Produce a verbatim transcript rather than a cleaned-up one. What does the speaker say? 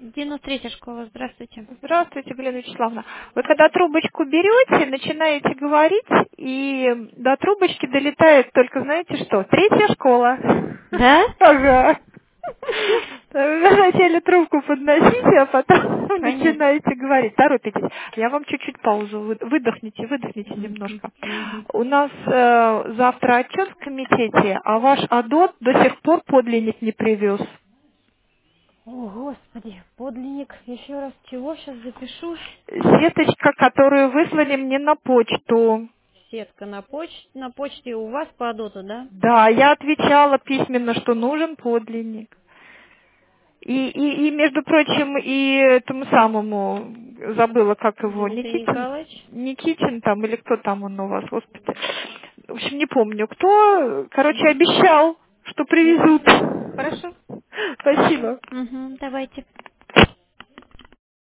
девяносто третья школа, здравствуйте. Здравствуйте, Галина Вячеславовна. Вы когда трубочку берете, начинаете говорить, и до трубочки долетает только, знаете что, третья школа. Да? Ага. Вы вначале трубку подносите, а потом Понятно. начинаете говорить. Торопитесь. Я вам чуть-чуть паузу. вы- Выдохните, выдохните Мгм, немножко. мгм. У нас э, завтра отчет в комитете, а ваш АДОТ до сих пор подлинник не привез. О, Господи, подлинник. Еще раз чего? Сейчас запишу. Сеточка, которую выслали мне на почту. Сетка на почте. На почте у вас по адоту, да? Да, я отвечала письменно, что нужен подлинник. И, и, и, между прочим, и этому самому, забыла, как его, Дмитрий Никитин, Николаевич. Никитин там, или кто там он у вас, господи. В общем, не помню, кто, короче, обещал, что Я привезут. поняла. Хорошо. Хорошо. Спасибо. Угу, давайте.